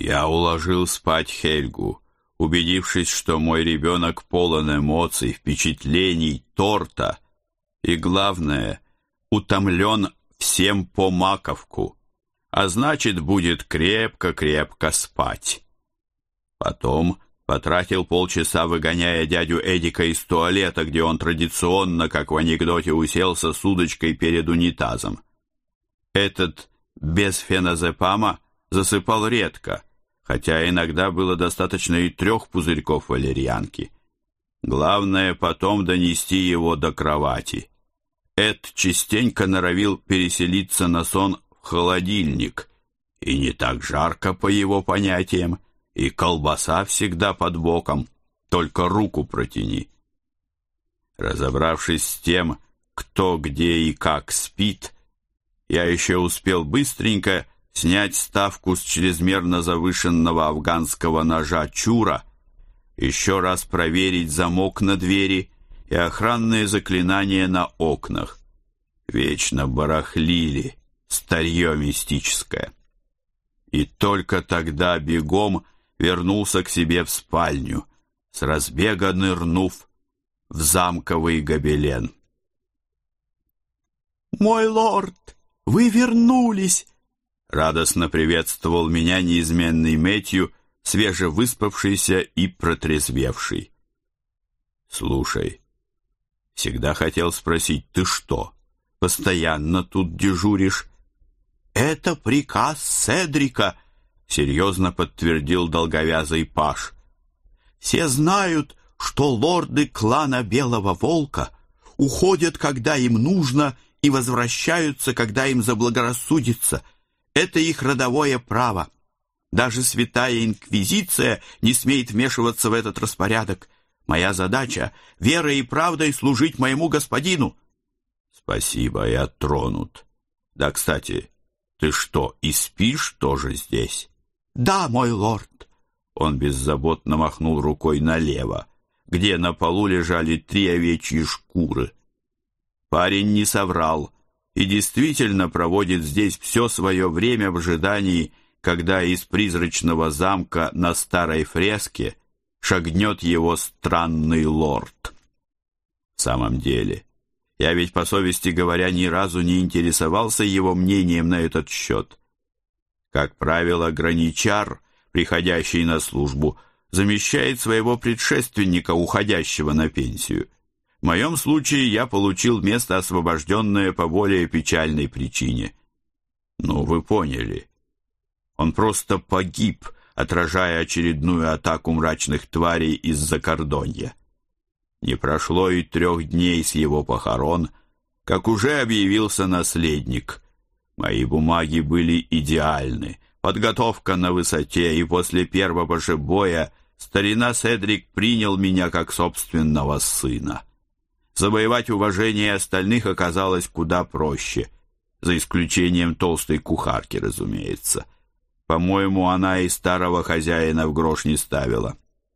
Я уложил спать Хельгу, убедившись, что мой ребенок полон эмоций, впечатлений, торта и, главное, утомлен всем по маковку, а значит, будет крепко-крепко спать. Потом потратил полчаса, выгоняя дядю Эдика из туалета, где он традиционно, как в анекдоте, уселся с удочкой перед унитазом. Этот без феназепама засыпал редко, хотя иногда было достаточно и 3 пузырьков валерьянки. Главное потом донести его до кровати. Эд частенько норовил переселиться на сон в холодильник, и не так жарко по его понятиям, и колбаса всегда под боком, только руку протяни. Разобравшись с тем, кто, где и как спит, я еще успел быстренько снять ставку с чрезмерно завышенного афганского ножа Чура, еще раз проверить замок на двери и охранные заклинания на окнах. Вечно барахлили, старье мистическое. И только тогда бегом вернулся к себе в спальню, с разбега нырнув в замковый гобелен. «Мой лорд, вы вернулись!» Радостно приветствовал меня неизменный Мэтью, свежевыспавшийся и протрезвевший. «Слушай, всегда хотел спросить, ты что, постоянно тут дежуришь?» «Это приказ Седрика», — серьезно подтвердил долговязый паж. «Все знают, что лорды клана Белого Волка уходят, когда им нужно, и возвращаются, когда им заблагорассудится. Это их родовое право. Даже святая инквизиция не смеет вмешиваться в этот распорядок. Моя задача — верой и правдой служить моему господину». «Спасибо, я тронут. Да, кстати, ты что, и спишь тоже здесь?» «Да, мой лорд». Он беззаботно махнул рукой налево, где на полу лежали 3 овечьи шкуры. Парень не соврал и действительно проводит здесь все свое время в ожидании, когда из призрачного замка на старой фреске шагнет его странный лорд. В самом деле, я ведь, по совести говоря, ни разу не интересовался его мнением на этот счет. Как правило, граничар, приходящий на службу, замещает своего предшественника, уходящего на пенсию. В моем случае я получил место, освобожденное по более печальной причине. Ну, вы поняли. Он просто погиб, отражая очередную атаку мрачных тварей из Закордонья. Не прошло и 3 дней с его похорон, как уже объявился наследник. Мои бумаги были идеальны, подготовка на высоте, и после первого же боя старина Седрик принял меня как собственного сына. Завоевать уважение остальных оказалось куда проще, за исключением толстой кухарки, разумеется. По-моему, она и старого хозяина в грош не ставила.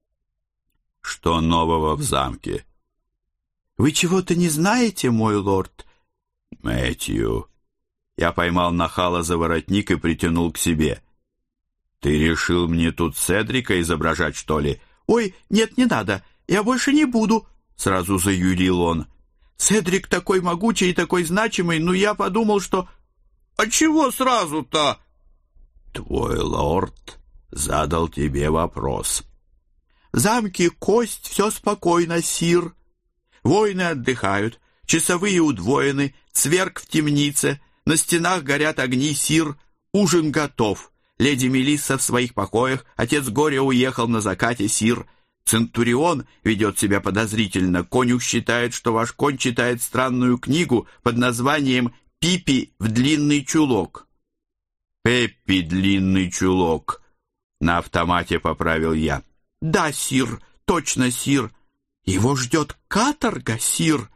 Что нового в замке? «Вы чего-то не знаете, мой лорд?» «Мэтью». Я поймал нахала за воротник и притянул к себе. «Ты решил мне тут Седрика изображать, что ли?» «Ой, нет, не надо, я больше не буду», — сразу заюлил он. «Седрик такой могучий и такой значимый, но я подумал, что...» «А чего сразу-то?» «Твой лорд задал тебе вопрос». «В замке Кость все спокойно, сир. Воины отдыхают, часовые удвоены, цверг в темнице, на стенах горят огни, сир, ужин готов. Леди Мелисса в своих покоях, отец Горя уехал на закате, сир. Центурион ведет себя подозрительно, конюх считает, что ваш конь читает странную книгу под названием «Пипи в длинный чулок». «Пеппи длинный чулок», — на автомате поправил я. «Да, сир, точно, сир. Его ждет каторга, сир».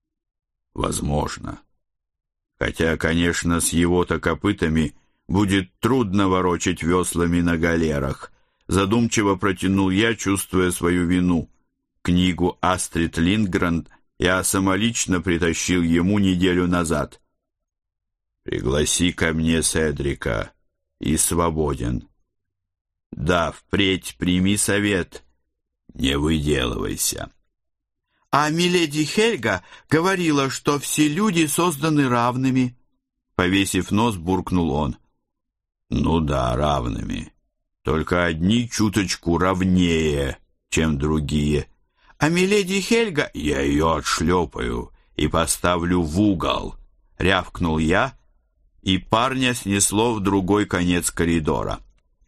«Возможно. Хотя, конечно, с его-то копытами будет трудно ворочать веслами на галерах». Задумчиво протянул я, чувствуя свою вину. Книгу Астрид Линдгрен я самолично притащил ему неделю назад. «Пригласи ко мне Седрика, и свободен». Да, впредь прими совет, не выделывайся. А миледи Хельга говорила, что все люди созданы равными. Повесив нос, буркнул он. Ну да, равными. Только одни чуточку равнее, чем другие. А миледи Хельга... Я ее отшлепаю и поставлю в угол, рявкнул я, и парня снесло в другой конец коридора.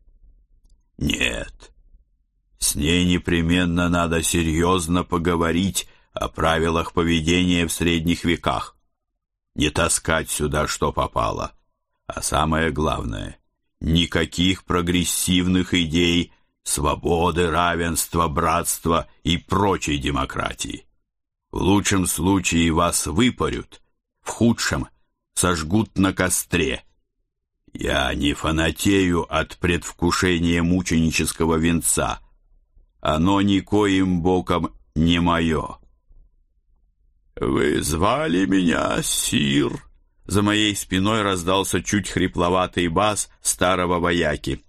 Нет, с ней непременно надо серьезно поговорить о правилах поведения в средних веках. Не таскать сюда, что попало. А самое главное, никаких прогрессивных идей свободы, равенства, братства и прочей демократии. В лучшем случае вас выпарют, в худшем сожгут на костре. Я не фанатею от предвкушения мученического венца. Оно никоим боком не мое. «Вы звали меня, сир?» За моей спиной раздался чуть хрипловатый бас старого вояки.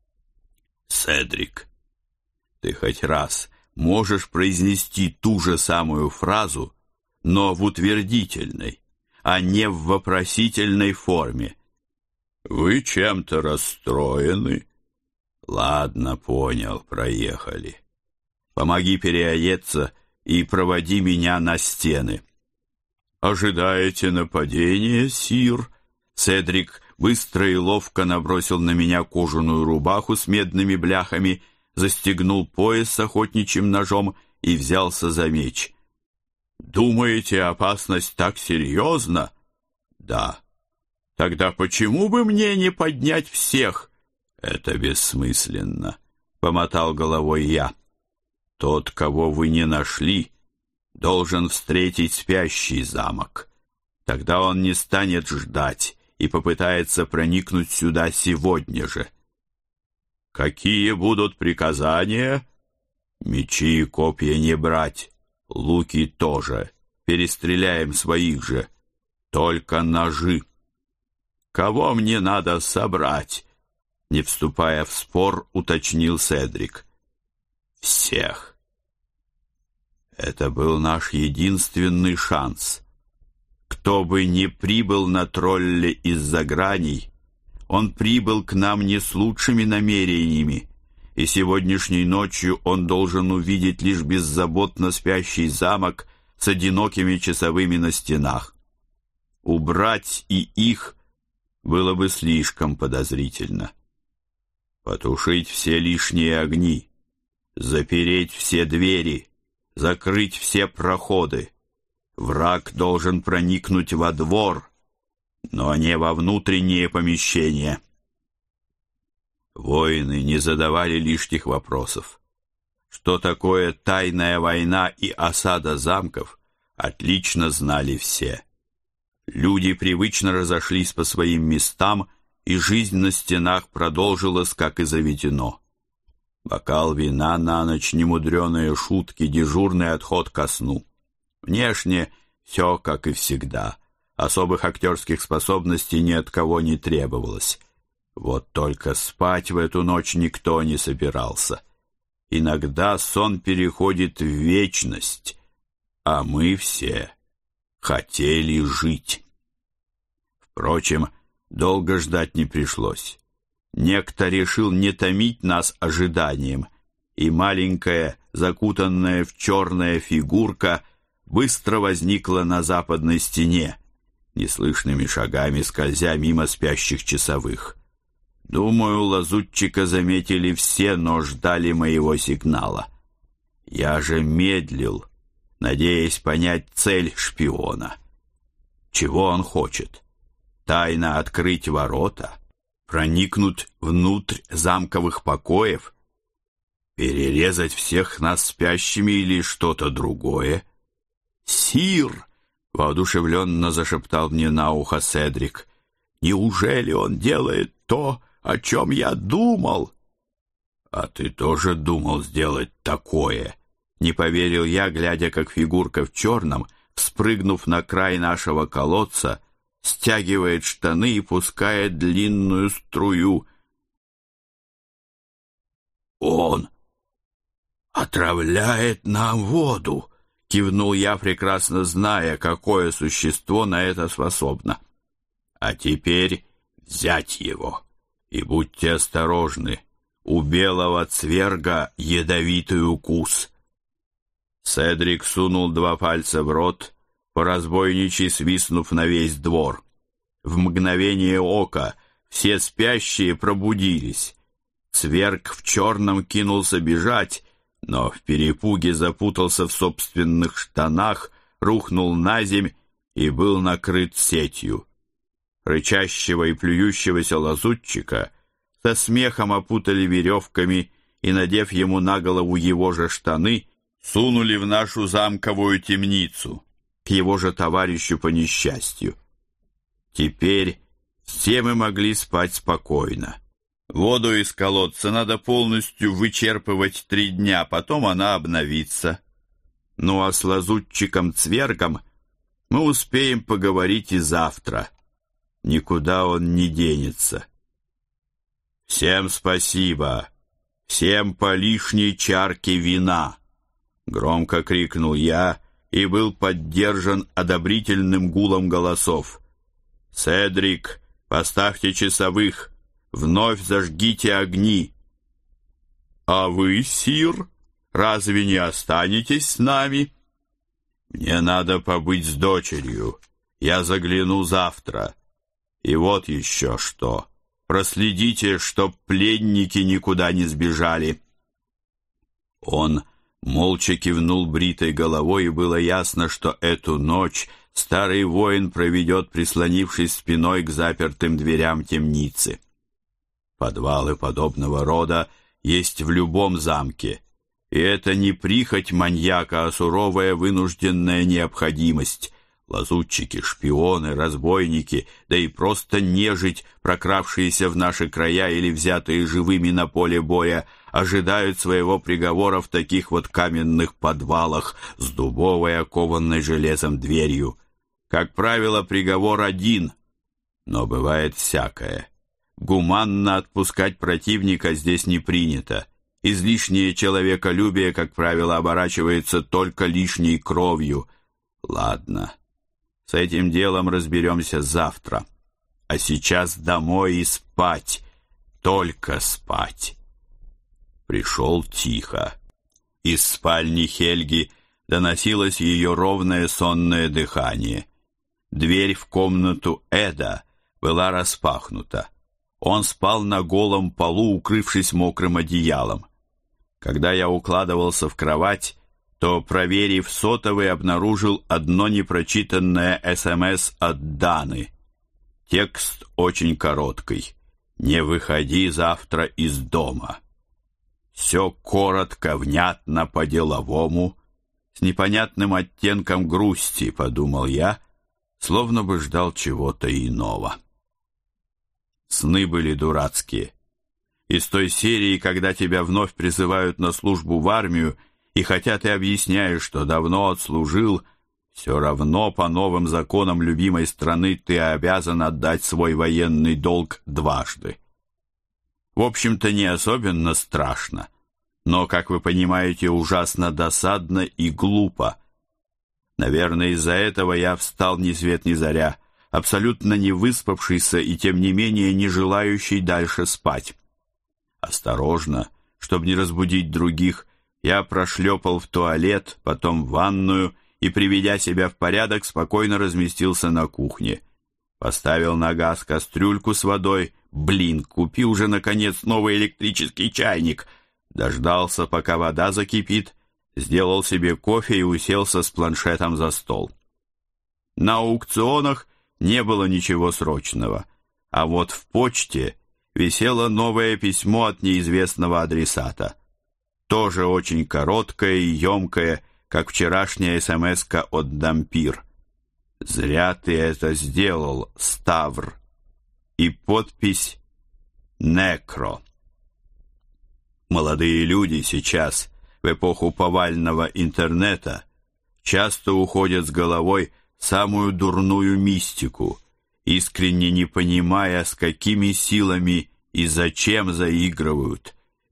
«Седрик, ты хоть раз можешь произнести ту же самую фразу, но в утвердительной, а не в вопросительной форме? Вы чем-то расстроены?» «Ладно, понял, проехали. Помоги переодеться и проводи меня на стены». «Ожидаете нападения, сир?» Седрик быстро и ловко набросил на меня кожаную рубаху с медными бляхами, застегнул пояс с охотничьим ножом и взялся за меч. «Думаете, опасность так серьезна?» «Да». «Тогда почему бы мне не поднять всех?» «Это бессмысленно», — помотал головой я. «Тот, кого вы не нашли, должен встретить спящий замок. Тогда он не станет ждать и попытается проникнуть сюда сегодня же». «Какие будут приказания?» «Мечи и копья не брать, луки тоже. Перестреляем своих же. Только ножи». «Кого мне надо собрать?» Не вступая в спор, уточнил Седрик. «Всех». Это был наш единственный шанс. Кто бы ни прибыл на тролле из-за граней, он прибыл к нам не с лучшими намерениями, и сегодняшней ночью он должен увидеть лишь беззаботно спящий замок с одинокими часовыми на стенах. Убрать и их было бы слишком подозрительно. Потушить все лишние огни, запереть все двери, закрыть все проходы. Враг должен проникнуть во двор, но не во внутренние помещения. Воины не задавали лишних вопросов. Что такое тайная война и осада замков, отлично знали все. Люди привычно разошлись по своим местам, и жизнь на стенах продолжилась, как и заведено. Бокал вина на ночь, немудреные шутки, дежурный отход ко сну. Внешне все, как и всегда. Особых актерских способностей ни от кого не требовалось. Вот только спать в эту ночь никто не собирался. Иногда сон переходит в вечность, а мы все хотели жить. Впрочем, долго ждать не пришлось. Некто решил не томить нас ожиданием, и маленькая, закутанная в черная фигурка быстро возникла на западной стене, неслышными шагами скользя мимо спящих часовых. Думаю, лазутчика заметили все, но ждали моего сигнала. Я же медлил, надеясь понять цель шпиона. Чего он хочет? Тайно открыть ворота? Проникнуть внутрь замковых покоев? Перерезать всех нас спящими или что-то другое? «Сир!» — воодушевленно зашептал мне на ухо Седрик. «Неужели он делает то, о чем я думал?» «А ты тоже думал сделать такое?» Не поверил я, глядя, как фигурка в черном, вспрыгнув на край нашего колодца, стягивает штаны и пускает длинную струю. Он отравляет нам воду, кивнул я, прекрасно зная, какое существо на это способно. А теперь взять его, и будьте осторожны, у белого цверга ядовитый укус. Седрик сунул 2 пальца в рот, по-разбойничьи свистнув на весь двор. В мгновение ока все спящие пробудились. Цверг в черном кинулся бежать, но в перепуге запутался в собственных штанах, рухнул на земь и был накрыт сетью. Рычащего и плюющегося лазутчика со смехом опутали веревками и, надев ему на голову его же штаны, сунули в нашу замковую темницу, к его же товарищу по несчастью. Теперь все мы могли спать спокойно. Воду из колодца надо полностью вычерпывать 3 дня, потом она обновится. Ну а с лазутчиком-цвергом мы успеем поговорить и завтра. Никуда он не денется. «Всем спасибо! Всем по лишней чарке вина!» Громко крикнул я и был поддержан одобрительным гулом голосов. «Седрик, поставьте часовых! Вновь зажгите огни!» «А вы, сир, разве не останетесь с нами?» «Мне надо побыть с дочерью. Я загляну завтра. И вот еще что. Проследите, чтоб пленники никуда не сбежали». Он молча кивнул бритой головой, и было ясно, что эту ночь старый воин проведет, прислонившись спиной к запертым дверям темницы. Подвалы подобного рода есть в любом замке, и это не прихоть маньяка, а суровая вынужденная необходимость. Лазутчики, шпионы, разбойники, да и просто нежить, прокравшиеся в наши края или взятые живыми на поле боя, ожидают своего приговора в таких вот каменных подвалах с дубовой, окованной железом дверью. Как правило, приговор один, но бывает всякое. Гуманно отпускать противника здесь не принято. Излишнее человеколюбие, как правило, оборачивается только лишней кровью. Ладно, с этим делом разберемся завтра. А сейчас домой и спать, только спать. Пришел тихо. Из спальни Хельги доносилось ее ровное сонное дыхание. Дверь в комнату Эда была распахнута. Он спал на голом полу, укрывшись мокрым одеялом. Когда я укладывался в кровать, то, проверив сотовый, обнаружил одно непрочитанное СМС от Даны. Текст очень короткий. «Не выходи завтра из дома». Все коротко, внятно, по-деловому, с непонятным оттенком грусти, подумал я, словно бы ждал чего-то иного. Сны были дурацкие. Из той серии, когда тебя вновь призывают на службу в армию, и хотя ты объясняешь, что давно отслужил, все равно по новым законам любимой страны ты обязан отдать свой военный долг дважды. В общем-то, не особенно страшно, но, как вы понимаете, ужасно досадно и глупо. Наверное, из-за этого я встал ни свет ни заря, абсолютно не выспавшийся и, тем не менее, не желающий дальше спать. Осторожно, чтобы не разбудить других, я прошлепал в туалет, потом в ванную и, приведя себя в порядок, спокойно разместился на кухне. Поставил на газ кастрюльку с водой. Блин, купи уже, наконец, новый электрический чайник. Дождался, пока вода закипит, сделал себе кофе и уселся с планшетом за стол. На аукционах не было ничего срочного, а вот в почте висело новое письмо от неизвестного адресата. Тоже очень короткое и емкое, как вчерашняя СМС-ка от Дампир. «Зря ты это сделал, Ставр». И подпись «Некро». Молодые люди сейчас, в эпоху повального интернета, часто уходят с головой в самую дурную мистику, искренне не понимая, с какими силами и зачем заигрывают,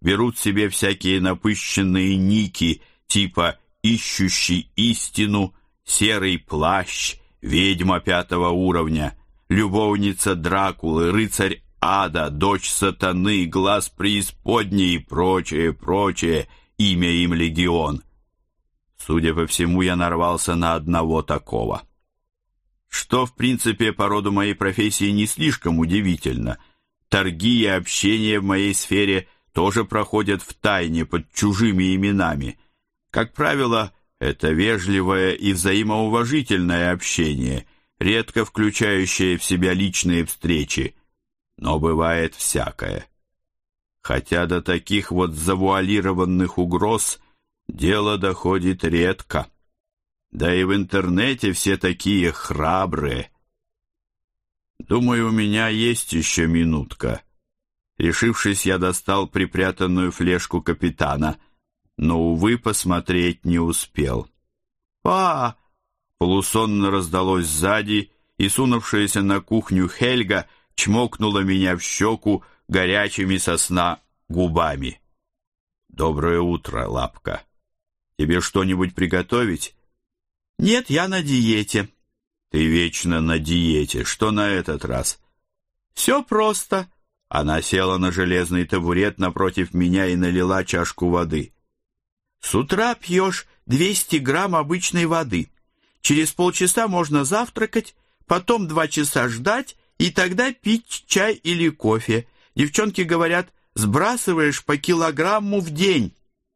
берут себе всякие напыщенные ники типа «Ищущий истину», «Серый плащ», «Ведьма 5-го уровня», «Любовница Дракулы», «Рыцарь ада», «Дочь сатаны», «Глаз преисподней» и прочее, имя им легион. Судя по всему, я нарвался на одного такого. Что, в принципе, по роду моей профессии не слишком удивительно. Торги и общение в моей сфере тоже проходят в тайне под чужими именами. Как правило, это вежливое и взаимоуважительное общение, редко включающее в себя личные встречи, но бывает всякое. Хотя до таких вот завуалированных угроз дело доходит редко. Да и в интернете все такие храбрые. Думаю, у меня есть еще минутка. Решившись, я достал припрятанную флешку капитана, но, увы, посмотреть не успел. «Па!» — полусонно раздалось сзади, и сунувшаяся на кухню Хельга чмокнула меня в щеку горячими со сна губами. «Доброе утро, Лапка. Тебе что-нибудь приготовить?» «Нет, я на диете». «Ты вечно на диете. Что на этот раз?» «Все просто». Она села на железный табурет напротив меня и налила чашку воды. «С утра пьешь 200 грамм обычной воды. Через полчаса можно завтракать, потом 2 часа ждать, и тогда пить чай или кофе. Девчонки говорят, сбрасываешь по килограмму в день».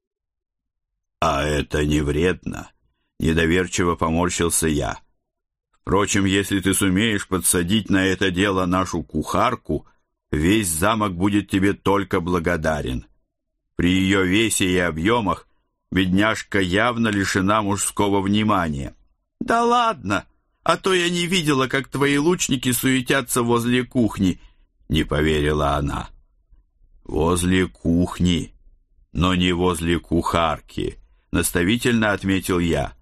«А это не вредно?» Недоверчиво поморщился я. «Впрочем, если ты сумеешь подсадить на это дело нашу кухарку, весь замок будет тебе только благодарен. При ее весе и объемах бедняжка явно лишена мужского внимания». «Да ладно, а то я не видела, как твои лучники суетятся возле кухни», — не поверила она. «Возле кухни, но не возле кухарки», — наставительно отметил я.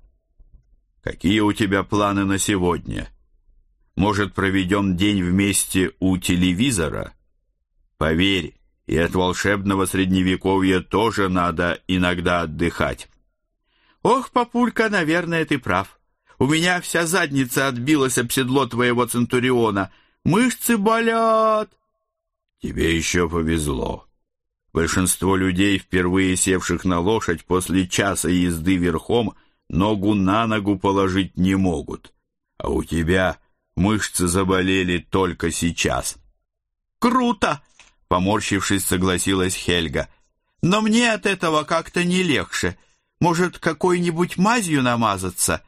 «Какие у тебя планы на сегодня? Может, проведем день вместе у телевизора? Поверь, и от волшебного средневековья тоже надо иногда отдыхать». «Ох, папулька, наверное, ты прав. У меня вся задница отбилась об седло твоего Центуриона. Мышцы болят». «Тебе еще повезло. Большинство людей, впервые севших на лошадь, после часа езды верхом, ногу на ногу положить не могут. А у тебя мышцы заболели только сейчас». «Круто!» — поморщившись, согласилась Хельга. «Но мне от этого как-то не легче. Может, какой-нибудь мазью намазаться?»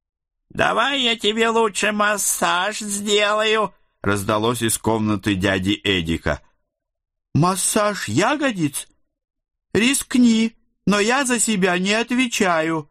«Давай я тебе лучше массаж сделаю», — раздалось из комнаты дяди Эдика. «Массаж ягодиц? Рискни, но я за себя не отвечаю».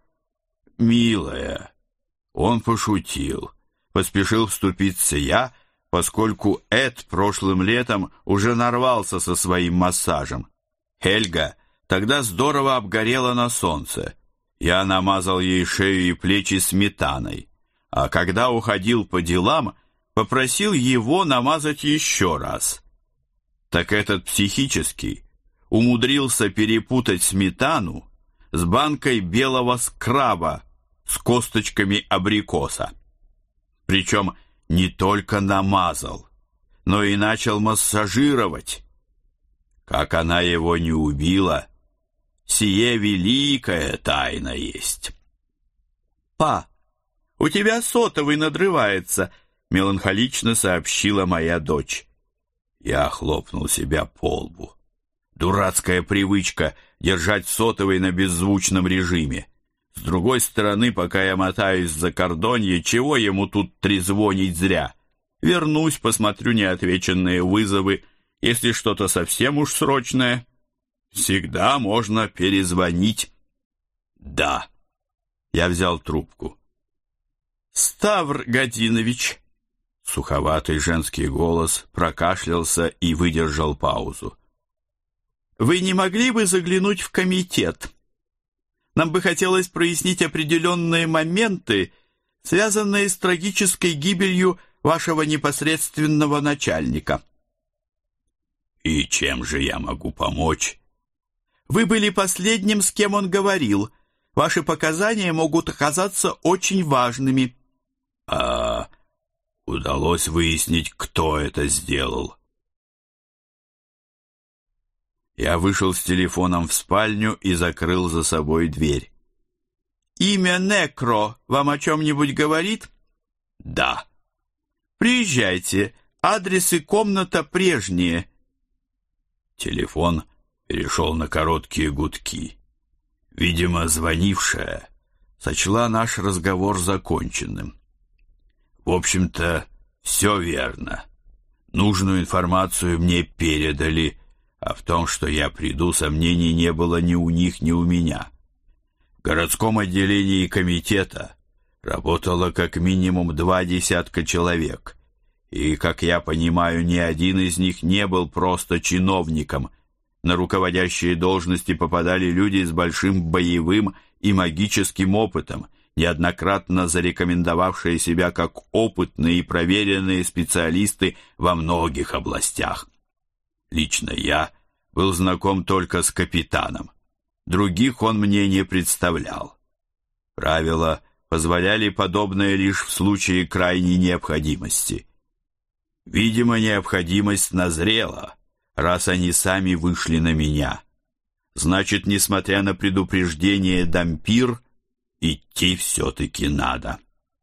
«Милая, он пошутил», — поспешил вступиться я, поскольку Эд прошлым летом уже нарвался со своим массажем. Хельга тогда здорово обгорела на солнце. Я намазал ей шею и плечи сметаной, а когда уходил по делам, попросил его намазать еще раз. Так этот психический умудрился перепутать сметану с банкой белого скраба с косточками абрикоса. Причем не только намазал, но и начал массажировать. Как она его не убила, сие великая тайна есть. «Па, у тебя сотовый надрывается», — меланхолично сообщила моя дочь. Я хлопнул себя по лбу. Дурацкая привычка держать сотовый на беззвучном режиме. С другой стороны, пока я мотаюсь за кордонье, чего ему тут трезвонить зря? Вернусь, посмотрю неотвеченные вызовы. Если что-то совсем уж срочное, всегда можно перезвонить. Да. Я взял трубку. «Ставр Годинович». Суховатый женский голос прокашлялся и выдержал паузу. «Вы не могли бы заглянуть в комитет? Нам бы хотелось прояснить определенные моменты, связанные с трагической гибелью вашего непосредственного начальника». «И чем же я могу помочь?» Вы были последним, с кем он говорил. Ваши показания могут оказаться очень важными». «А удалось выяснить, кто это сделал?» Я вышел с телефоном в спальню и закрыл за собой дверь. «Имя Некро вам о чем-нибудь говорит?» «Да». «Приезжайте. Адрес и комната прежние». Телефон перешел на короткие гудки. Видимо, звонившая сочла наш разговор законченным. В общем-то, все верно. Нужную информацию мне передали, а в том, что я приду, сомнений не было ни у них, ни у меня. В городском отделении комитета работало как минимум 20 человек, и, как я понимаю, ни один из них не был просто чиновником. На руководящие должности попадали люди с большим боевым и магическим опытом, неоднократно зарекомендовавшие себя как опытные и проверенные специалисты во многих областях. Лично я был знаком только с капитаном. Других он мне не представлял. Правила позволяли подобное лишь в случае крайней необходимости. Видимо, необходимость назрела, раз они сами вышли на меня. Значит, несмотря на предупреждение Дампир, идти все-таки надо.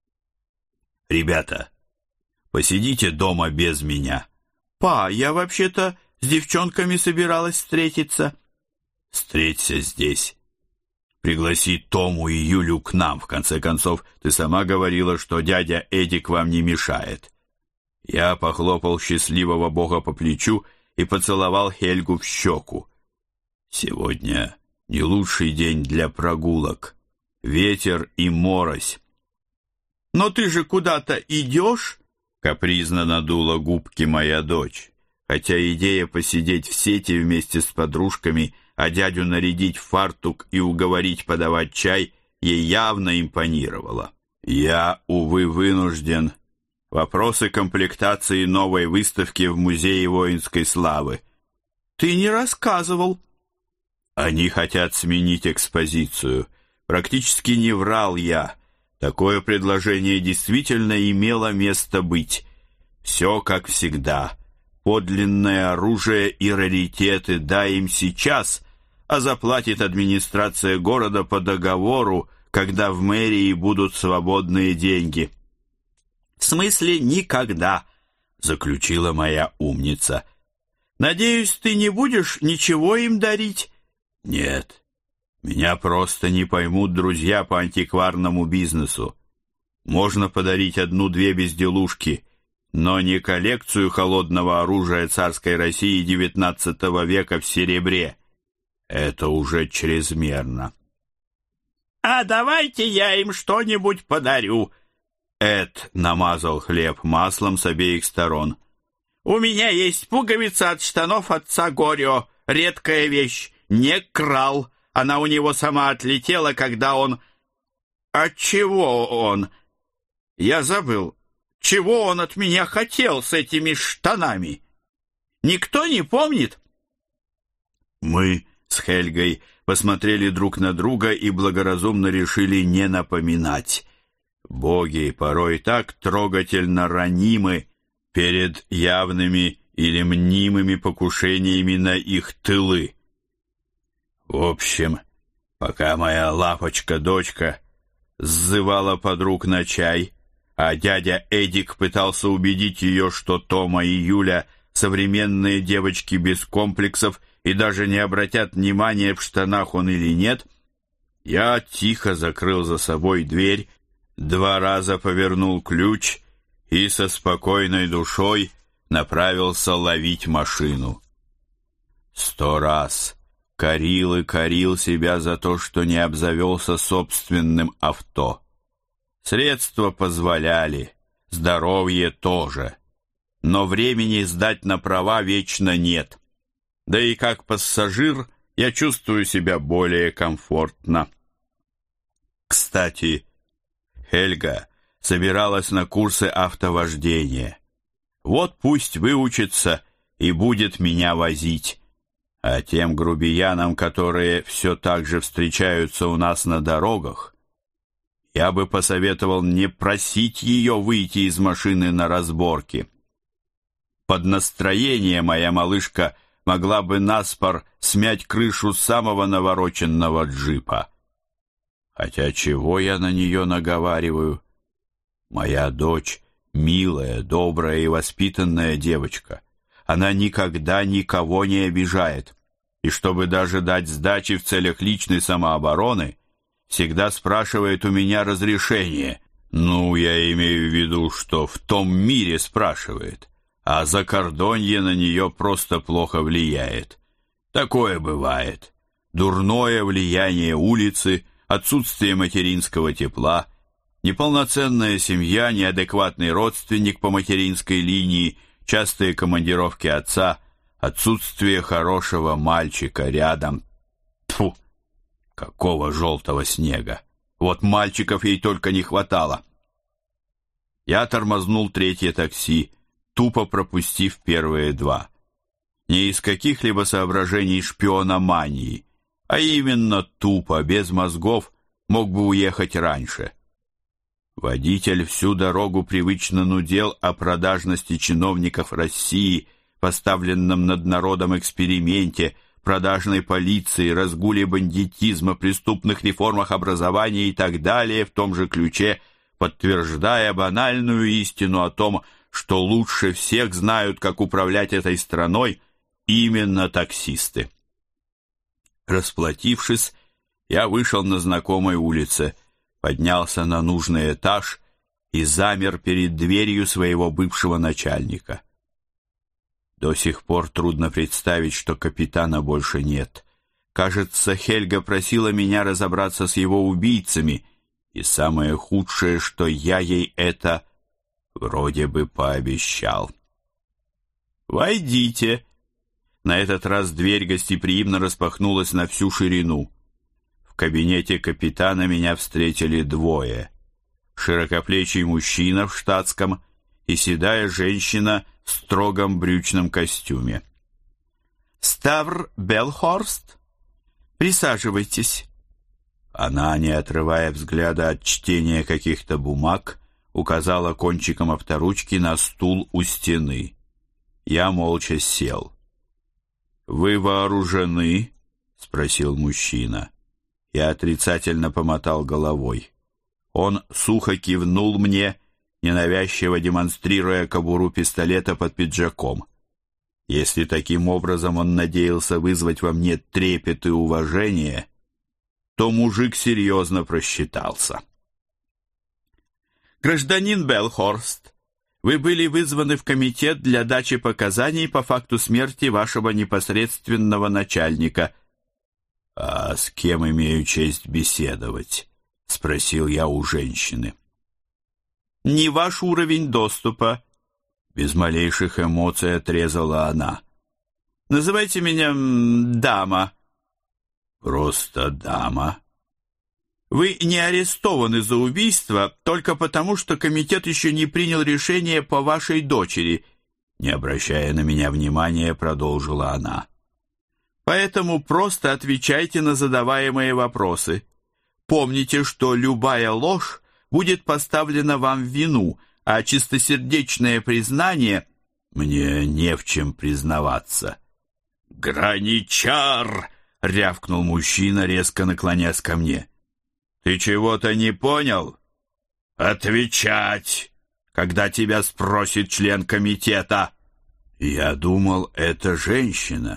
Ребята, посидите дома без меня. «Па, я вообще-то с девчонками собиралась встретиться». «Встреться здесь. Пригласи Тому и Юлю к нам. В конце концов, ты сама говорила, что дядя Эдик вам не мешает». Я похлопал счастливого бога по плечу и поцеловал Хельгу в щеку. Сегодня не лучший день для прогулок. Ветер и морось. «Но ты же куда-то идешь?» — капризно надула губки моя дочь. Хотя идея посидеть в сети вместе с подружками, а дядю нарядить в фартук и уговорить подавать чай, ей явно импонировала. Я, увы, вынужден. Вопросы комплектации новой выставки в Музее воинской славы. «Ты не рассказывал». Они хотят сменить экспозицию. Практически не врал я. Такое предложение действительно имело место быть. Все как всегда. Подлинное оружие и раритеты дай им сейчас, а заплатит администрация города по договору, когда в мэрии будут свободные деньги. «В смысле никогда», — заключила моя умница. «Надеюсь, ты не будешь ничего им дарить?» «Нет, меня просто не поймут друзья по антикварному бизнесу. Можно подарить 1-2 безделушки, но не коллекцию холодного оружия царской России XIX века в серебре. Это уже чрезмерно». «А давайте я им что-нибудь подарю». Эд намазал хлеб маслом с обеих сторон. «У меня есть пуговица от штанов отца Горио. Редкая вещь. Не крал. Она у него сама отлетела, когда он...» «От чего он?» «Я забыл. Чего он от меня хотел с этими штанами? Никто не помнит?» Мы с Хельгой посмотрели друг на друга и благоразумно решили не напоминать. Боги порой так трогательно ранимы перед явными или мнимыми покушениями на их тылы. В общем, пока моя лапочка-дочка сзывала подруг на чай, а дядя Эдик пытался убедить ее, что Тома и Юля современные девочки без комплексов и даже не обратят внимания, в штанах он или нет, я тихо закрыл за собой дверь, 2 раза повернул ключ и со спокойной душой направился ловить машину. 100 раз корил и корил себя за то, что не обзавелся собственным авто. Средства позволяли, здоровье тоже, но времени сдать на права вечно нет. Да и как пассажир я чувствую себя более комфортно. Кстати, Хельга собиралась на курсы автовождения. Вот пусть выучится и будет меня возить. А тем грубиянам, которые все так же встречаются у нас на дорогах, я бы посоветовал не просить ее выйти из машины на разборки. Под настроение моя малышка могла бы наспор смять крышу самого навороченного джипа. Хотя чего я на нее наговариваю? Моя дочь милая, добрая и воспитанная девочка. Она никогда никого не обижает. И чтобы даже дать сдачи в целях личной самообороны, всегда спрашивает у меня разрешение. Ну, я имею в виду, что в том мире спрашивает, а закордонье на нее просто плохо влияет. Такое бывает. Дурное влияние улицы, отсутствие материнского тепла, неполноценная семья, неадекватный родственник по материнской линии, частые командировки отца, отсутствие хорошего мальчика рядом. Тьфу! Какого желтого снега! Вот мальчиков ей только не хватало. Я тормознул третье такси, тупо пропустив первые два. Не из каких-либо соображений шпиономании, а именно тупо, без мозгов, мог бы уехать раньше. Водитель всю дорогу привычно нудел о продажности чиновников России, поставленном над народом эксперименте, продажной полиции, разгуле бандитизма, преступных реформах образования и так далее в том же ключе, подтверждая банальную истину о том, что лучше всех знают, как управлять этой страной именно таксисты. Расплатившись, я вышел на знакомой улице, поднялся на нужный этаж и замер перед дверью своего бывшего начальника. До сих пор трудно представить, что капитана больше нет. Кажется, Хельга просила меня разобраться с его убийцами, и самое худшее, что я ей это вроде бы пообещал. «Войдите!» На этот раз дверь гостеприимно распахнулась на всю ширину. В кабинете капитана меня встретили двое. Широкоплечий мужчина в штатском и седая женщина в строгом брючном костюме. «Ставр Белхорст, присаживайтесь». Она, не отрывая взгляда от чтения каких-то бумаг, указала кончиком авторучки на стул у стены. Я молча сел. «Вы вооружены?» — спросил мужчина. Я отрицательно помотал головой. Он сухо кивнул мне, ненавязчиво демонстрируя кобуру пистолета под пиджаком. Если таким образом он надеялся вызвать во мне трепет и уважение, то мужик серьезно просчитался. «Гражданин Белхорст, вы были вызваны в комитет для дачи показаний по факту смерти вашего непосредственного начальника». «А с кем имею честь беседовать?» — спросил я у женщины. «Не ваш уровень доступа», — без малейших эмоций отрезала она. «Называйте меня дама». «Просто дама». «Вы не арестованы за убийство только потому, что комитет еще не принял решение по вашей дочери», не обращая на меня внимания, продолжила она. «Поэтому просто отвечайте на задаваемые вопросы. Помните, что любая ложь будет поставлена вам в вину, а чистосердечное признание...» «Мне не в чем признаваться». «Граничар!» — рявкнул мужчина, резко наклоняясь ко мне. «Ты чего-то не понял? Отвечать, когда тебя спросит член комитета!» Я думал, это женщина.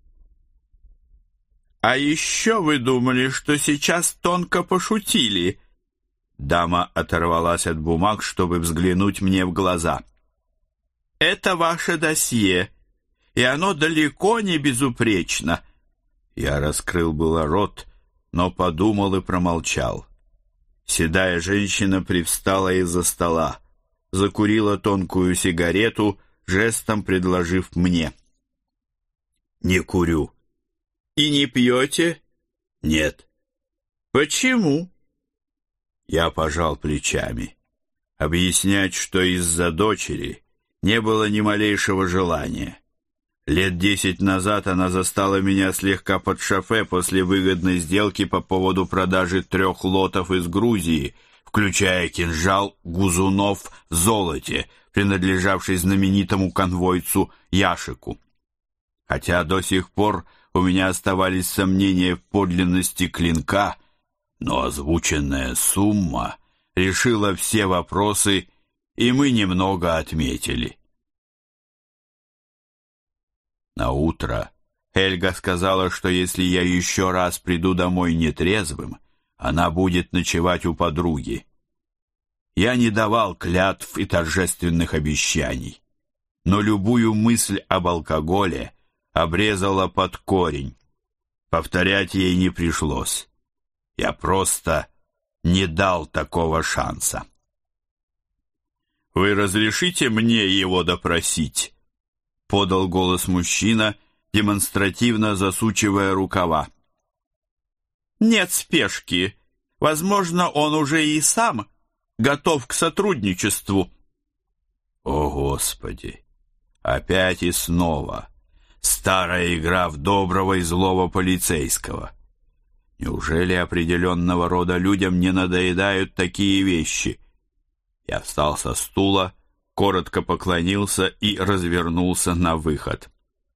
«А еще вы думали, что сейчас тонко пошутили?» Дама оторвалась от бумаг, чтобы взглянуть мне в глаза. «Это ваше досье, и оно далеко не безупречно». Я раскрыл было рот, но подумал и промолчал. Седая женщина привстала из-за стола, закурила тонкую сигарету, жестом предложив мне. «Не курю». «И не пьете?» «Нет». «Почему?» Я пожал плечами. Объяснять, что из-за дочери, не было ни малейшего желания. Лет 10 назад она застала меня слегка под шофе после выгодной сделки по поводу продажи 3 лотов из Грузии, включая кинжал Гузунов в золоте, принадлежавший знаменитому конвойцу Яшику. Хотя до сих пор у меня оставались сомнения в подлинности клинка, но озвученная сумма решила все вопросы, и мы немного отметили. Наутро Хельга сказала, что если я еще раз приду домой нетрезвым, она будет ночевать у подруги. Я не давал клятв и торжественных обещаний, но любую мысль об алкоголе обрезала под корень. Повторять ей не пришлось. Я просто не дал такого шанса. «Вы разрешите мне его допросить?» — подал голос мужчина, демонстративно засучивая рукава. «Нет спешки. Возможно, он уже и сам готов к сотрудничеству». О, Господи! Опять и снова старая игра в доброго и злого полицейского. Неужели определенного рода людям не надоедают такие вещи? Я встал со стула, коротко поклонился и развернулся на выход.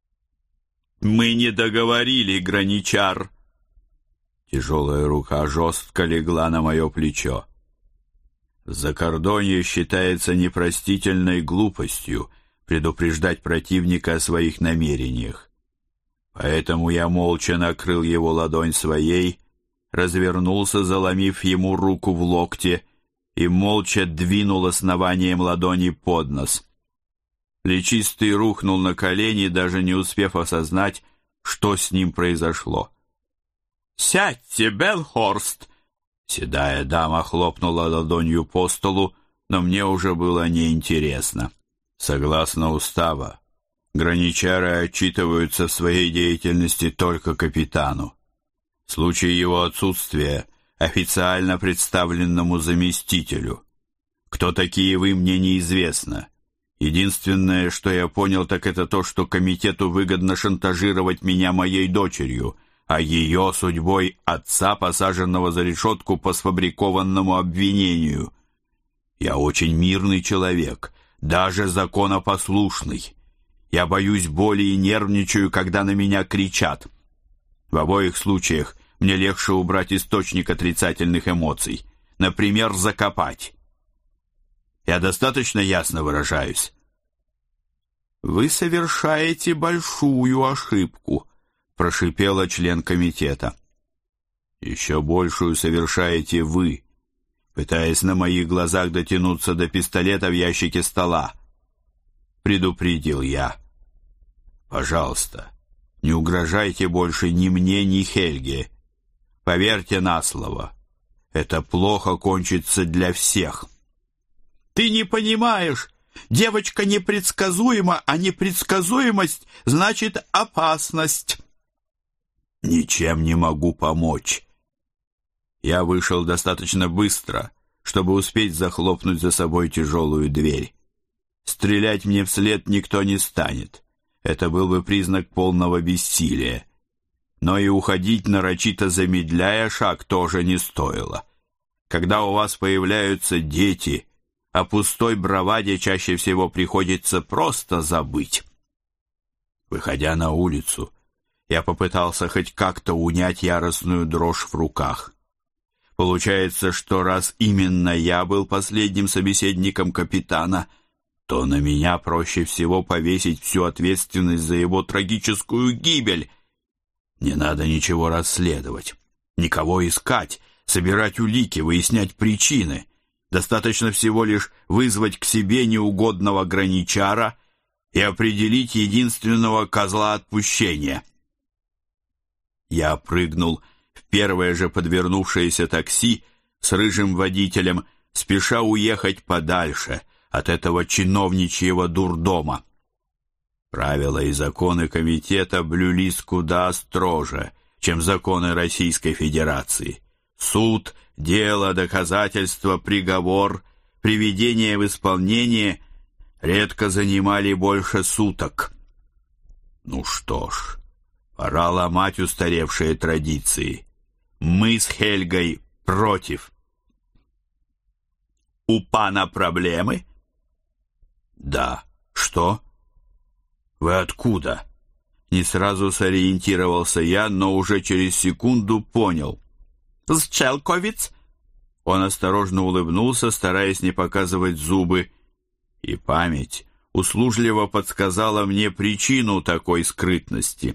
«Мы не договорили, граничар!» Тяжелая рука жестко легла на мое плечо. В закордонье считается непростительной глупостью предупреждать противника о своих намерениях. Поэтому я молча накрыл его ладонь своей, развернулся, заломив ему руку в локте, и молча двинул основанием ладони под нос. Плечистый рухнул на колени, даже не успев осознать, что с ним произошло. «Сядьте, Белхорст!» Седая дама хлопнула ладонью по столу, но мне уже было неинтересно. Согласно устава, граничары отчитываются в своей деятельности только капитану. В случае его отсутствия официально представленному заместителю. Кто такие вы, мне неизвестно. Единственное, что я понял, так это то, что комитету выгодно шантажировать меня моей дочерью, а ее судьбой отца, посаженного за решетку по сфабрикованному обвинению. Я очень мирный человек, даже законопослушный. Я боюсь боли и нервничаю, когда на меня кричат. В обоих случаях мне легче убрать источник отрицательных эмоций, например, закопать. Я достаточно ясно выражаюсь? «Вы совершаете большую ошибку», — прошипела член комитета. «Еще большую совершаете вы, пытаясь на моих глазах дотянуться до пистолета в ящике стола», — предупредил я. «Пожалуйста, не угрожайте больше ни мне, ни Хельге. Поверьте на слово, это плохо кончится для всех». «Ты не понимаешь, девочка непредсказуема, а непредсказуемость значит опасность». «Ничем не могу помочь». Я вышел достаточно быстро, чтобы успеть захлопнуть за собой тяжелую дверь. Стрелять мне вслед никто не станет. Это был бы признак полного бессилия. Но и уходить, нарочито замедляя шаг, тоже не стоило. Когда у вас появляются дети, о пустой браваде чаще всего приходится просто забыть. Выходя на улицу, я попытался хоть как-то унять яростную дрожь в руках. Получается, что раз именно я был последним собеседником капитана, то на меня проще всего повесить всю ответственность за его трагическую гибель. Не надо ничего расследовать, никого искать, собирать улики, выяснять причины. Достаточно всего лишь вызвать к себе неугодного граничара и определить единственного козла отпущения. Я прыгнул в первое же подвернувшееся такси с рыжим водителем, спеша уехать подальше от этого чиновничьего дурдома. Правила и законы комитета блюлись куда строже, чем законы Российской Федерации. Суд, дело, доказательство, приговор, приведение в исполнение редко занимали больше суток. Ну что ж, пора ломать устаревшие традиции. Мы с Хельгой против. У пана проблемы? Да. Что? Вы откуда? Не сразу сориентировался я, но уже через секунду понял. С Челковиц? Он осторожно улыбнулся, стараясь не показывать зубы, и память услужливо подсказала мне причину такой скрытности.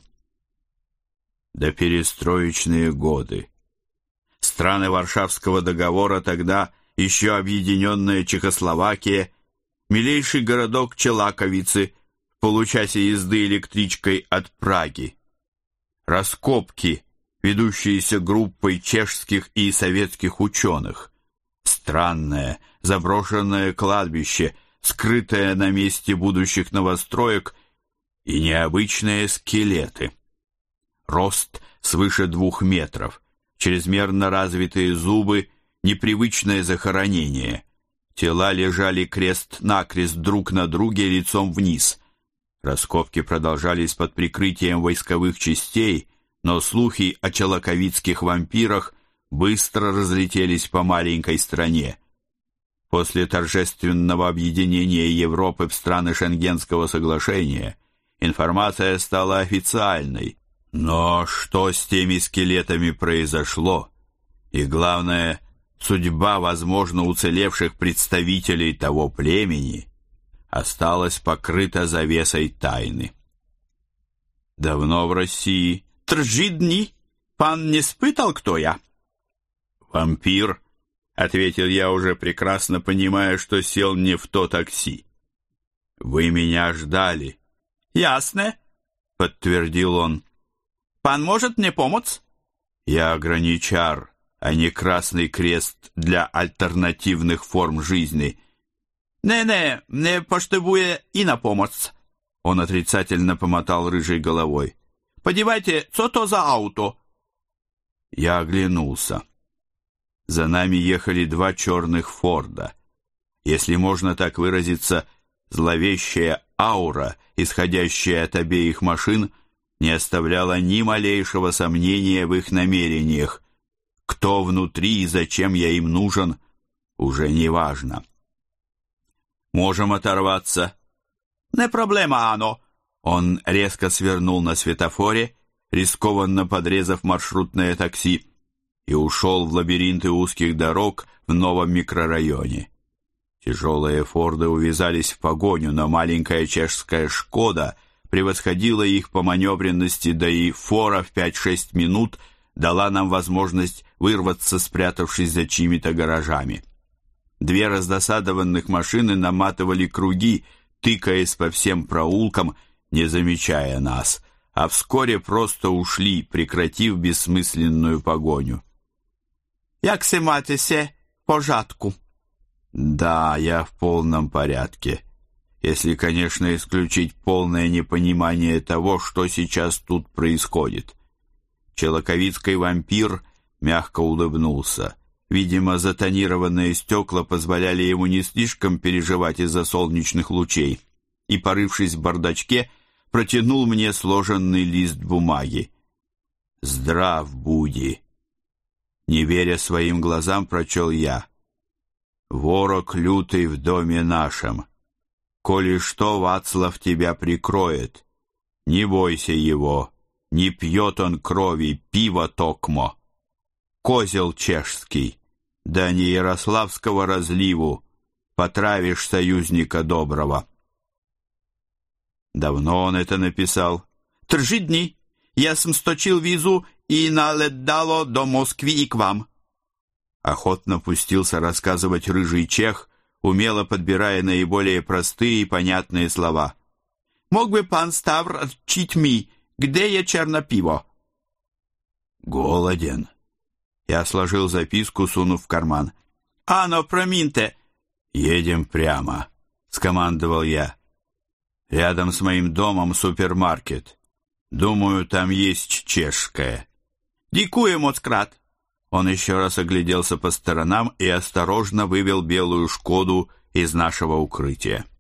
Доперестроечные годы. Страны Варшавского договора, тогда еще объединенная Чехословакия, милейший городок Челаковицы в получасе езды электричкой от Праги. Раскопки, ведущиеся группой чешских и советских ученых. Странное, заброшенное кладбище, скрытое на месте будущих новостроек, и необычные скелеты. Рост свыше 2 метров, чрезмерно развитые зубы, непривычное захоронение. Тела лежали крест-накрест друг на друге лицом вниз. Раскопки продолжались под прикрытием войсковых частей, но слухи о челаковицких вампирах быстро разлетелись по маленькой стране. После торжественного объединения Европы в страны Шенгенского соглашения информация стала официальной. Но что с теми скелетами произошло? И главное, судьба, возможно, уцелевших представителей того племени осталась покрыта завесой тайны. Давно в России? 3 дни. Пан не спытал, кто я? Вампир, ответил я, уже прекрасно понимая, что сел не в то такси. Вы меня ждали. Ясно, подтвердил он. Пан может мне помочь? Я ограничар, а не Красный Крест для альтернативных форм жизни. Не потребує і на помощь. Он отрицательно помотал рыжей головой. Подивайте, что то за ауто? Я оглянулся. За нами ехали 2 черных Форда. Если можно так выразиться, зловещая аура, исходящая от обеих машин, не оставляла ни малейшего сомнения в их намерениях. Кто внутри и зачем я им нужен, уже не важно. Можем оторваться. Не проблема, Ано. Он резко свернул на светофоре, рискованно подрезав маршрутное такси, и ушел в лабиринты узких дорог в новом микрорайоне. Тяжелые Форды увязались в погоню, но маленькая чешская «Шкода» превосходила их по маневренности, да и фора в 5-6 минут дала нам возможность вырваться, спрятавшись за чьими-то гаражами. 2 раздосадованных машины наматывали круги, тыкаясь по всем проулкам, не замечая нас, а вскоре просто ушли, прекратив бессмысленную погоню. «Як се матеся, пожатку?» «Да, я в полном порядке, если, конечно, исключить полное непонимание того, что сейчас тут происходит». Челаковицкий вампир мягко улыбнулся. Видимо, затонированные стекла позволяли ему не слишком переживать из-за солнечных лучей, и, порывшись в бардачке, протянул мне сложенный лист бумаги. «Здрав буди!» Не веря своим глазам, прочел я. «Ворог лютый в доме нашем. Коли что, Вацлав тебя прикроет. Не бойся его, не пьет он крови, пиво токмо. Козел чешский, да не ярославского разливу, потравишь союзника доброго». Давно он это написал? 3 дни. Я сточил визу и налетало до Москвы и к вам. Охотно пустился рассказывать рыжий чех, умело подбирая наиболее простые и понятные слова. «Мог бы пан Ставр отчить ми, где я чернопиво?» «Голоден». Я сложил записку, сунув в карман. «Ано, проминьте!» «Едем прямо», — скомандовал я. «Рядом с моим домом супермаркет. Думаю, там есть чешская». «Дякую, моцкрат!» Он еще раз огляделся по сторонам и осторожно вывел белую «Шкоду» из нашего укрытия.